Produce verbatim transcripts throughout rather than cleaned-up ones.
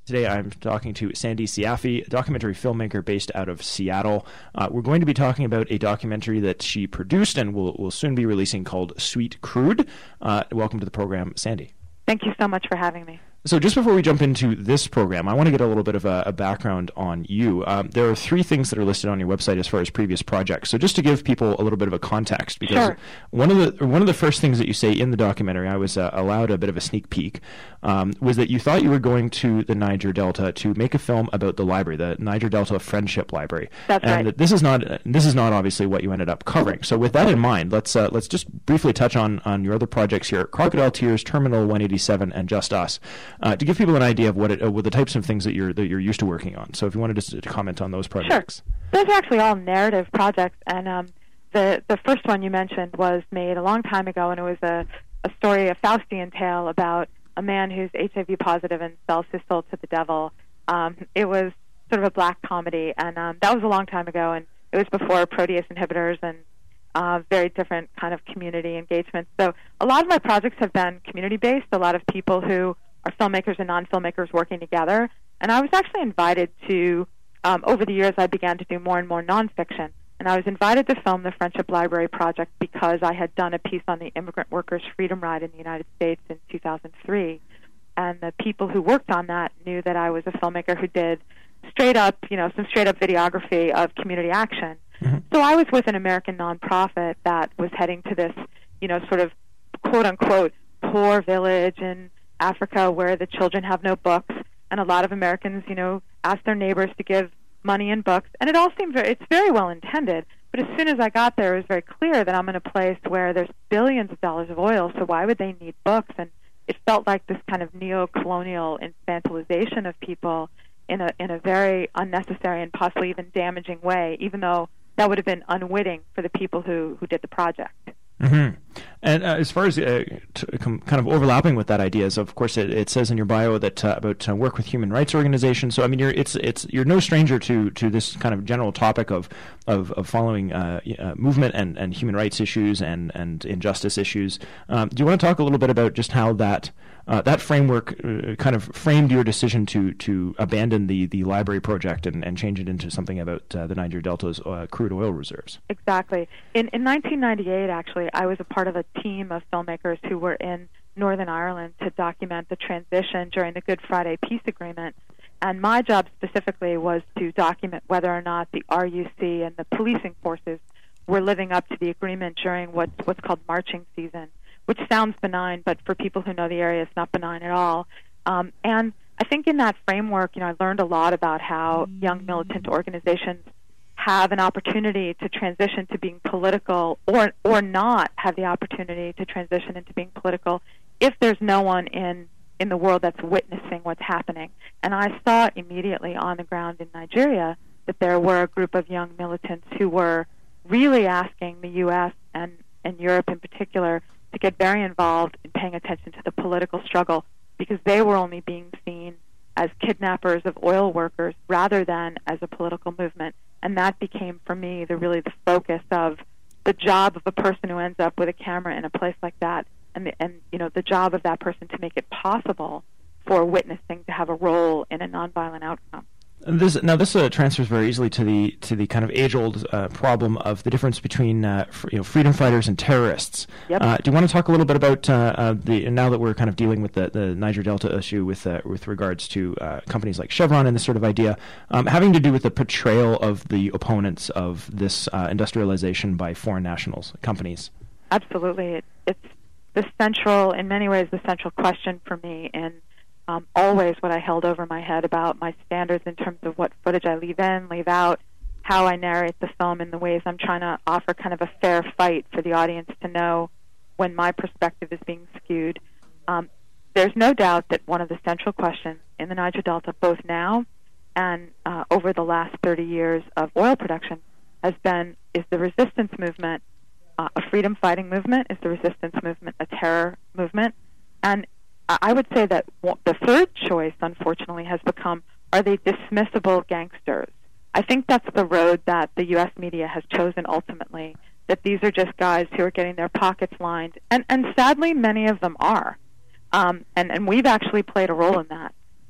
Today I'm talking to Sandy Siafi, a documentary filmmaker based out of Seattle. Uh, we're going to be talking about a documentary that she produced and will will soon be releasing called Sweet Crude. Uh, welcome to the program, Sandy. Thank you so much for having me. So just before we jump into this program, I want to get a little bit of a, a background on you. Um, there are three things that are listed on your website as far as previous projects. So just to give people a little bit of a context, because sure. one of the one of the first things that you say in the documentary, I was uh, allowed a bit of a sneak peek, um, was that you thought you were going to the Niger Delta to make a film about the library, the Niger Delta Friendship Library. That's and right. this is not this is not obviously what you ended up covering. So with that in mind, let's uh, let's just briefly touch on on your other projects here: Crocodile Tears, Terminal one eighty-seven, and Just Us, uh, to give people an idea of what it, uh, what the types of things that you're that you're used to working on. So if you wanted to, to comment on those projects. Sure. Those are actually all narrative projects, and um, the the first one you mentioned was made a long time ago, and it was a, a story, a Faustian tale about a man who's H I V positive and sells his soul to the devil. Um, it was sort of a black comedy, and um, that was a long time ago, and it was before protease inhibitors and uh, very different kind of community engagement. So a lot of my projects have been community-based, a lot of people who are filmmakers and non-filmmakers working together. And I was actually invited to, um, over the years, I began to do more and more nonfiction. And I was invited to film the Friendship Library project because I had done a piece on the Immigrant Workers' Freedom Ride in the United States in two thousand three. And the people who worked on that knew that I was a filmmaker who did straight up, you know, some straight up videography of community action. Mm-hmm. So I was with an American nonprofit that was heading to this, you know, sort of quote unquote poor village in Africa where the children have no books, and a lot of Americans, you know, ask their neighbors to give money and books, and it all seemed very, it's very well intended, but as soon as I got there, it was very clear that I'm in a place where there's billions of dollars of oil, so why would they need books? And it felt like this kind of neo-colonial infantilization of people in a in a very unnecessary and possibly even damaging way, even though that would have been unwitting for the people who, who did the project. Mm-hmm. And uh, as far as uh, t- com- kind of overlapping with that idea is, of course, it, it says in your bio that uh, about uh, work with human rights organizations. So, I mean, you're it's it's you're no stranger to, to this kind of general topic of of, of following uh, uh, movement and, and human rights issues and and injustice issues. Um, do you want to talk a little bit about just how that uh, that framework uh, kind of framed your decision to to abandon the, the library project and, and change it into something about uh, the Niger Delta's uh, crude oil reserves? Exactly. In in nineteen ninety-eight, actually, I was a part of a team of filmmakers who were in Northern Ireland to document the transition during the Good Friday Peace Agreement. And my job specifically was to document whether or not the R U C and the policing forces were living up to the agreement during what's, what's called marching season, which sounds benign, but for people who know the area, it's not benign at all. Um, and I think in that framework, you know, I learned a lot about how young militant organizations have an opportunity to transition to being political, or or not have the opportunity to transition into being political if there's no one in, in the world that's witnessing what's happening. And I saw immediately on the ground in Nigeria that there were a group of young militants who were really asking the U S and, and Europe in particular to get very involved in paying attention to the political struggle, because they were only being seen as kidnappers of oil workers rather than as a political movement. And that became, for me, the really the focus of the job of a person who ends up with a camera in a place like that, and, the, and you know, the job of that person to make it possible for witnessing to have a role in a nonviolent outcome. This, now, this uh, transfers very easily to the to the kind of age-old uh, problem of the difference between uh, fr- you know, freedom fighters and terrorists. Yep. Uh, do you want to talk a little bit about uh, uh, the now that we're kind of dealing with the, the Niger Delta issue with uh, with regards to uh, companies like Chevron and this sort of idea, um, having to do with the portrayal of the opponents of this uh, industrialization by foreign nationals, companies? Absolutely, it, it's the central, in many ways, the central question for me in. Um, always what I held over my head about my standards in terms of what footage I leave in, leave out, how I narrate the film in the ways I'm trying to offer kind of a fair fight for the audience to know when my perspective is being skewed. Um, there's no doubt that one of the central questions in the Niger Delta, both now and uh, over the last thirty years of oil production, has been, is the resistance movement uh, a freedom-fighting movement? Is the resistance movement a terror movement? And I would say that the third choice, unfortunately, has become, are they dismissible gangsters? I think that's the road that the U S media has chosen ultimately, that these are just guys who are getting their pockets lined. And, and sadly, many of them are. Um, and, and we've actually played a role in that.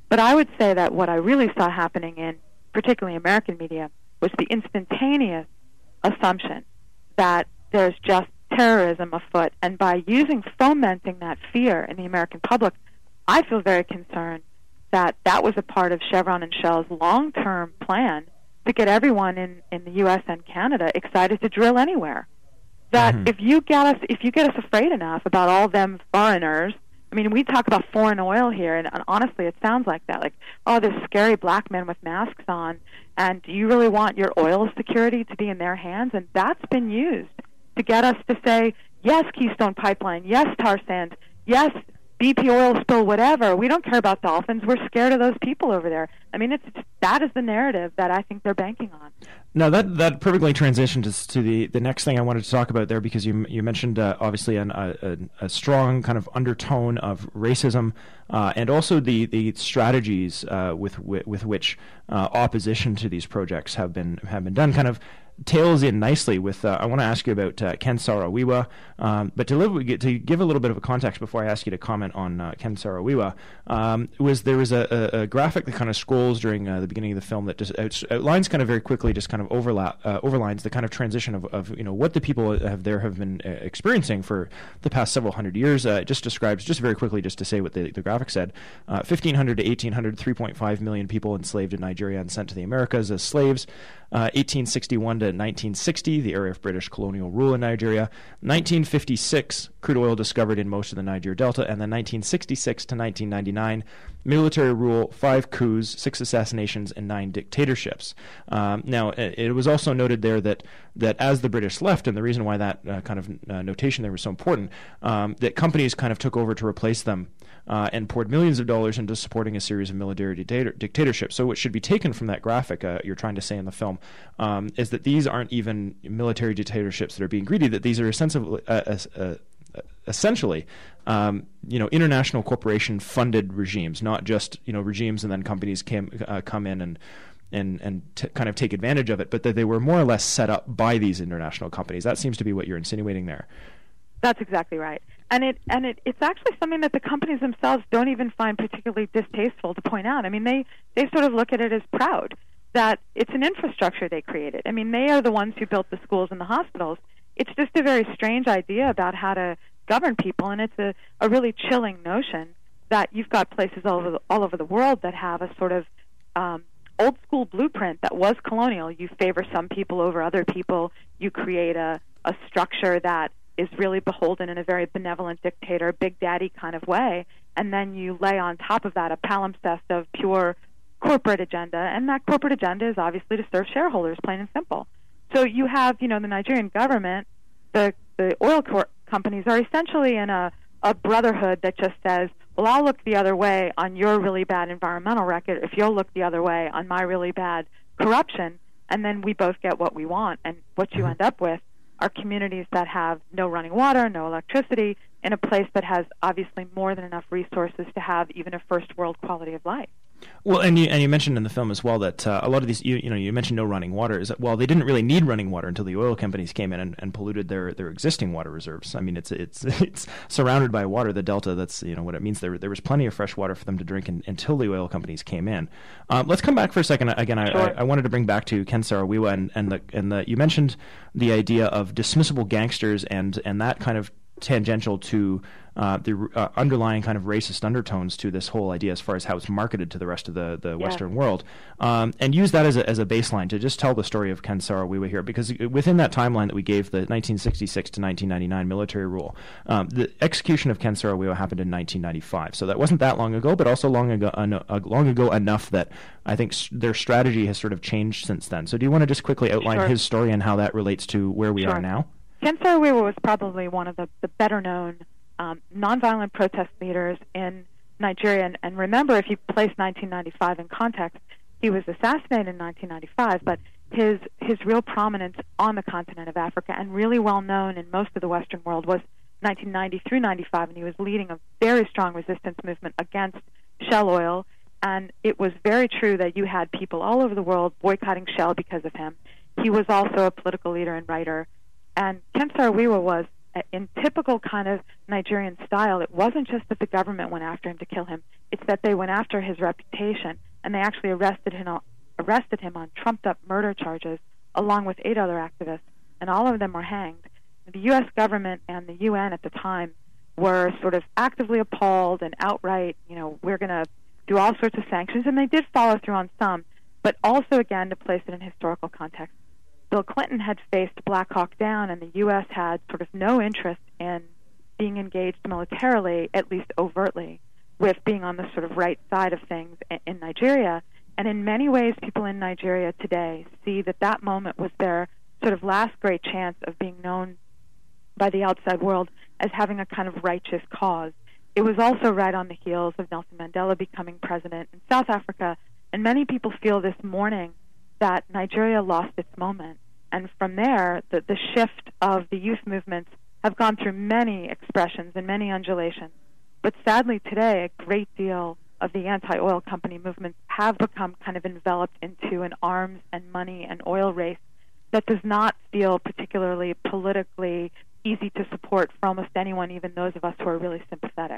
But I would say that what I really saw happening in particularly American media was the instantaneous assumption that there's just terrorism afoot. And by using, fomenting that fear in the American public, I feel very concerned that that was a part of Chevron and Shell's long-term plan to get everyone in, in the U S and Canada excited to drill anywhere. That mm-hmm. if you get us if you get us afraid enough about all them foreigners, I mean, we talk about foreign oil here, and, and honestly, it sounds like that. Like, oh, there's scary black men with masks on, and do you really want your oil security to be in their hands? And that's been used to get us to say, yes, Keystone Pipeline, yes, tar sands, yes, B P oil spill, whatever. We don't care about dolphins. We're scared of those people over there. I mean, it's, it's that is the narrative that I think they're banking on. Now, that that perfectly transitioned us to the, the next thing I wanted to talk about there, because you you mentioned uh, obviously an, a, a strong kind of undertone of racism, uh, and also the the strategies uh, with with which uh, opposition to these projects have been have been done. Kind of tails in nicely with, uh, I want to ask you about uh, Ken Saro-Wiwa, um, but to, live, to give a little bit of a context before I ask you to comment on uh, Ken Saro-Wiwa, um, was there was a, a, a graphic that kind of scrolls during uh, the beginning of the film that just out, outlines kind of very quickly, just kind of overlap, uh, overlines the kind of transition of, of you know what the people have there have been uh, experiencing for the past several hundred years. Uh, it just describes, just very quickly, just to say what the, the graphic said, uh, fifteen hundred to eighteen hundred, three point five million people enslaved in Nigeria and sent to the Americas as slaves. Uh, eighteen sixty-one to nineteen sixty, the era of British colonial rule in Nigeria. nineteen fifty-six, crude oil discovered in most of the Niger Delta. And then nineteen sixty-six to nineteen ninety-nine, military rule, five coups, six assassinations, and nine dictatorships. Um, now, it, it was also noted there that that as the British left, and the reason why that uh, kind of uh, notation there was so important, um, that companies kind of took over to replace them uh, and poured millions of dollars into supporting a series of military dictator- dictatorships. So what should be taken from that graphic, uh, you're trying to say in the film, um, is that these aren't even military dictatorships that are being greedy, that these are essentially, uh, uh, uh, essentially um, you know, international corporation-funded regimes, not just, you know, regimes and then companies came, uh, come in and and and t- kind of take advantage of it, but that they were more or less set up by these international companies. That seems to be what you're insinuating there. That's exactly right. And it and it, it's actually something that the companies themselves don't even find particularly distasteful to point out. I mean, they, they sort of look at it as proud that it's an infrastructure they created. I mean, they are the ones who built the schools and the hospitals. It's just a very strange idea about how to govern people, and it's a, a really chilling notion that you've got places all over the, all over the world that have a sort of um, old school blueprint that was colonial. You favor some people over other people. You create a, a structure that is really beholden in a very benevolent dictator, big daddy kind of way, and then you lay on top of that a palimpsest of pure corporate agenda, and that corporate agenda is obviously to serve shareholders, plain and simple. So you have, you know, the Nigerian government, the the oil cor- companies are essentially in a, a brotherhood that just says, well, I'll look the other way on your really bad environmental record if you'll look the other way on my really bad corruption, and then we both get what we want. And what you end up with are communities that have no running water, no electricity, in a place that has obviously more than enough resources to have even a first world quality of life. Well, and you and you mentioned in the film as well that uh, a lot of these, you, you know, you mentioned no running water. Is that, well, they didn't really need running water until the oil companies came in and, and polluted their, their existing water reserves. I mean, it's it's it's surrounded by water, the delta. That's, you know, what it means. There there was plenty of fresh water for them to drink in, until the oil companies came in. Um, let's come back for a second. Again, I, sure. I, I wanted to bring back to Ken Saro-Wiwa and and the and the you mentioned the idea of dismissible gangsters and and that kind of tangential to uh, the uh, underlying kind of racist undertones to this whole idea as far as how it's marketed to the rest of the, the yeah. Western world, um, and use that as a, as a baseline to just tell the story of Ken Saro-Wiwa here, because within that timeline that we gave, the nineteen sixty-six to nineteen ninety-nine military rule, um, the execution of Ken Saro-Wiwa happened in nineteen ninety-five, so that wasn't that long ago, but also long ago, uh, long ago enough that I think s- their strategy has sort of changed since then. So do you want to just quickly outline sure. his story and how that relates to where we sure. are now? Ken Saro-Wiwa was probably one of the, the better-known um, nonviolent protest leaders in Nigeria. And, and remember, if you place nineteen ninety-five in context, he was assassinated in nineteen ninety-five, but his his real prominence on the continent of Africa and really well known in most of the Western world was nineteen ninety through ninety-five, and he was leading a very strong resistance movement against Shell Oil. And it was very true that you had people all over the world boycotting Shell because of him. He was also a political leader and writer. And Ken Saro-Wiwa was in typical kind of Nigerian style, it wasn't just that the government went after him to kill him. It's that they went after his reputation, and they actually arrested him on, arrested him on trumped-up murder charges, along with eight other activists, and all of them were hanged. The U S government and the U N at the time were sort of actively appalled and outright, you know, we're going to do all sorts of sanctions, and they did follow through on some, but also, again, to place it in historical context. Bill Clinton had faced Black Hawk Down, and the U S had sort of no interest in being engaged militarily, at least overtly, with being on the sort of right side of things in Nigeria. And in many ways, people in Nigeria today see that that moment was their sort of last great chance of being known by the outside world as having a kind of righteous cause. It was also right on the heels of Nelson Mandela becoming president in South Africa, and many people feel this morning that Nigeria lost its moment. And from there, the, the shift of the youth movements have gone through many expressions and many undulations. But sadly today, a great deal of the anti-oil company movements have become kind of enveloped into an arms and money and oil race that does not feel particularly politically easy to support for almost anyone, even those of us who are really sympathetic.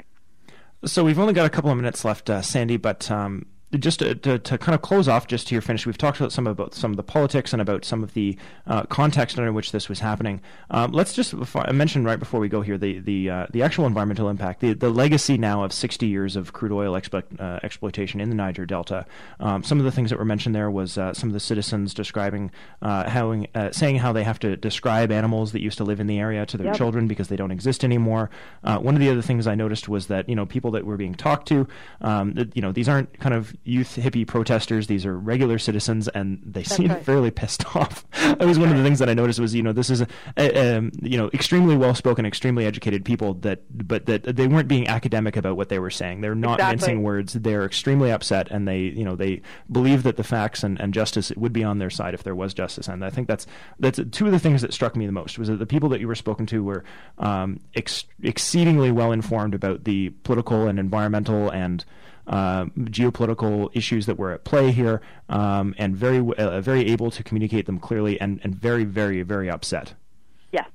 So we've only got a couple of minutes left, uh, Sandy, but um, just to, to, to kind of close off, just here finish, we've talked about some about some of the politics and about some of the uh, context under which this was happening. Um, let's just I mentioned right before we go here the the uh, the actual environmental impact, the the legacy now of sixty years of crude oil explo- uh, exploitation in the Niger Delta. Um, some of the things that were mentioned there was uh, some of the citizens describing uh, how uh, saying how they have to describe animals that used to live in the area to their Yep. children because they don't exist anymore. Uh, one of the other things I noticed was that, you know, people that were being talked to, um, that, you know, these aren't kind of youth hippie protesters, these are regular citizens, and they That's seem right. fairly pissed off. That was one of the things that I noticed was, you know, this is a, a, um, you know, extremely well-spoken, extremely educated people that, but that they weren't being academic about what they were saying. They're not Exactly. mincing words. They're extremely upset, and they, you know, they believe that the facts and, and justice would be on their side if there was justice. And I think that's that's two of the things that struck me the most was that the people that you were spoken to were um, ex- exceedingly well-informed about the political and environmental and Uh, geopolitical issues that were at play here, um, and very uh, very able to communicate them clearly, and, and very, very, very upset. Yes.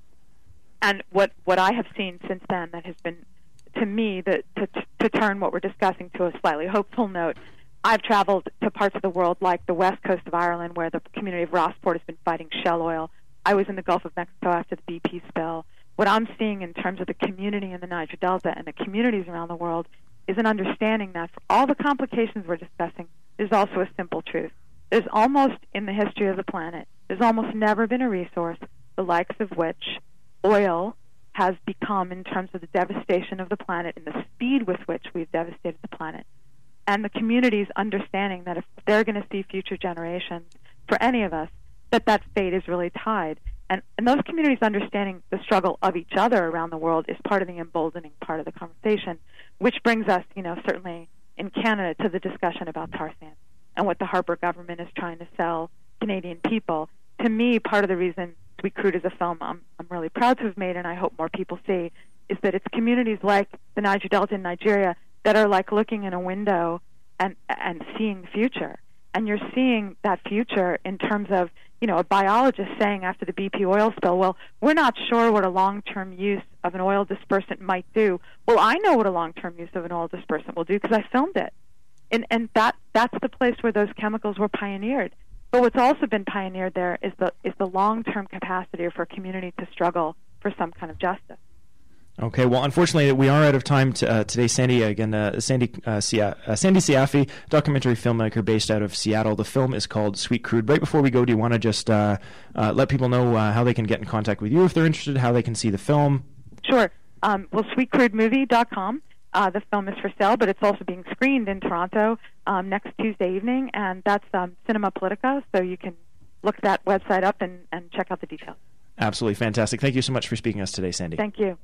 And what, what I have seen since then that has been, to me, the, to, to turn what we're discussing to a slightly hopeful note, I've traveled to parts of the world like the west coast of Ireland where the community of Rossport has been fighting Shell oil. I was in the Gulf of Mexico after the B P spill. What I'm seeing in terms of the community in the Niger Delta and the communities around the world is an understanding that for all the complications we're discussing, there's also a simple truth. There's almost, in the history of the planet, there's almost never been a resource the likes of which oil has become in terms of the devastation of the planet and the speed with which we've devastated the planet. And the community's understanding that if they're going to see future generations, for any of us, that that fate is really tied. And, and those communities understanding the struggle of each other around the world is part of the emboldening part of the conversation, which brings us, you know, certainly in Canada to the discussion about tar sands and what the Harper government is trying to sell Canadian people. To me, part of the reason Sweet Crude is a film I'm, I'm really proud to have made, and I hope more people see, is that it's communities like the Niger Delta in Nigeria that are like looking in a window and and seeing the future. And you're seeing that future in terms of, you know, a biologist saying after the B P oil spill, well, we're not sure what a long-term use of an oil dispersant might do. Well, I know what a long-term use of an oil dispersant will do because I filmed it. And and that that's the place where those chemicals were pioneered. But what's also been pioneered there is the is the long-term capacity for a community to struggle for some kind of justice. Okay, well, unfortunately, we are out of time to, uh, today. Sandy, again, uh, Sandy uh, Sia- uh, Sandy Siafi, documentary filmmaker based out of Seattle. The film is called Sweet Crude. Right before we go, do you want to just uh, uh, let people know uh, how they can get in contact with you if they're interested, how they can see the film? Sure. Um, well, sweet crude movie dot com. Uh, the film is for sale, but it's also being screened in Toronto um, next Tuesday evening, and that's um, Cinema Politica, so you can look that website up and, and check out the details. Absolutely fantastic. Thank you so much for speaking to us today, Sandy. Thank you.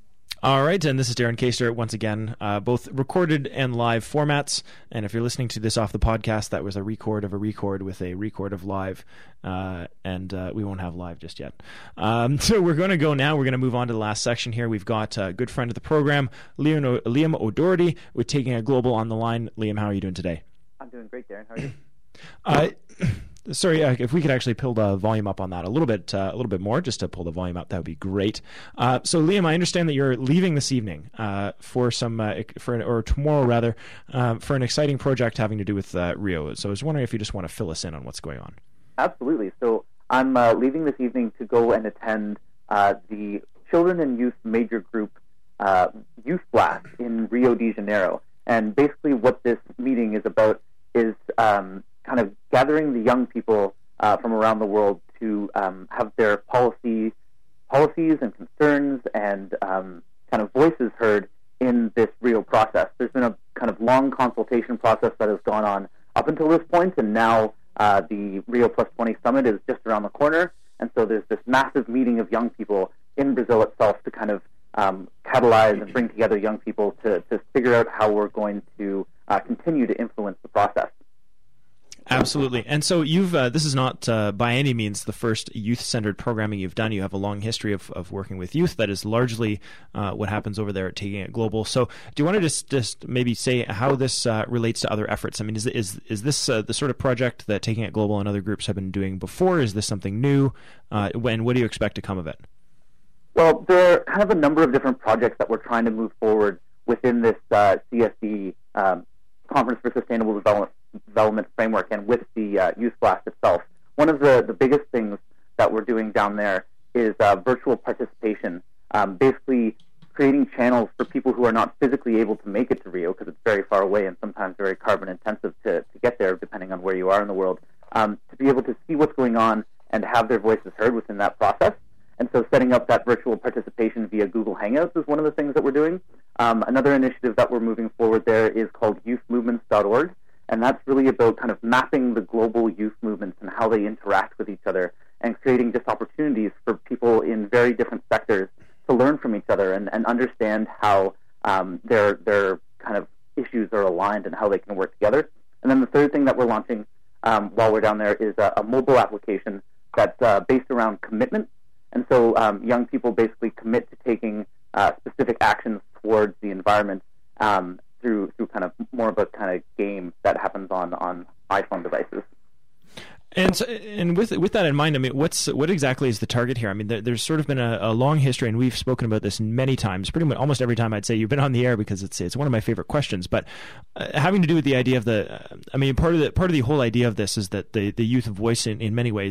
All right, and this is Darren Kaster once again, uh, both recorded and live formats. And if you're listening to this off the podcast, that was a record of a record with a record of live, uh, and uh, we won't have live just yet. Um, so we're going to go now. We're going to move on to the last section here. We've got a good friend of the program, Liam, o- Liam O'Doherty, with Taking a Global on the line. Liam, how are you doing today? I'm doing great, Darren. How are you? Uh, Sorry, uh, if we could actually pull the volume up on that a little bit, uh, a little bit more, just to pull the volume up, that would be great. Uh, so, Liam, I understand that you're leaving this evening uh, for some, uh, for an, or tomorrow rather, um, for an exciting project having to do with uh, Rio. So, I was wondering if you just want to fill us in on what's going on. Absolutely. So, I'm uh, leaving this evening to go and attend uh, the Children and Youth Major Group uh, Youth Blast in Rio de Janeiro. And basically, what this meeting is about is um, kind of gathering the young people uh, from around the world to um, have their policy, policies and concerns and um, kind of voices heard in this Rio process. There's been a kind of long consultation process that has gone on up until this point, and now uh, the Rio Plus twenty Summit is just around the corner, and so there's this massive meeting of young people in Brazil itself to kind of um, catalyze and bring together young people to, to figure out how we're going to uh, continue to influence the process. Absolutely. And so you've uh, this is not uh, by any means the first youth-centered programming you've done. You have a long history of, of working with youth. That is largely uh, what happens over there at Taking It Global. So do you want to just, just maybe say how this uh, relates to other efforts? I mean, is is is this uh, the sort of project that Taking It Global and other groups have been doing before? Is this something new? Uh, and what do you expect to come of it? Well, there are kind of a number of different projects that we're trying to move forward within this uh, C S D um, Conference for Sustainable Development development framework and with the uh, Youth Blast itself. One of the, the biggest things that we're doing down there is uh, virtual participation, um, basically creating channels for people who are not physically able to make it to Rio because it's very far away and sometimes very carbon intensive to, to get there depending on where you are in the world, um, to be able to see what's going on and have their voices heard within that process. And so setting up that virtual participation via Google Hangouts is one of the things that we're doing. Um, another initiative that we're moving forward there is called youth movements dot org. And that's really about kind of mapping the global youth movements and how they interact with each other and creating just opportunities for people in very different sectors to learn from each other and, and understand how um, their their kind of issues are aligned and how they can work together. And then the third thing that we're launching um, while we're down there is a, a mobile application that's uh, based around commitment. And so um, young people basically commit to taking uh, specific actions towards the environment um, through through kind of more of a kind of game that happens on, on iPhone devices. And so, and with with that in mind, I mean, what's what exactly is the target here? I mean, there, there's sort of been a, a long history, and we've spoken about this many times. Pretty much almost every time I'd say you've been on the air because it's it's one of my favorite questions. But uh, having to do with the idea of the, uh, I mean, part of the part of the whole idea of this is that the the youth voice in, in many ways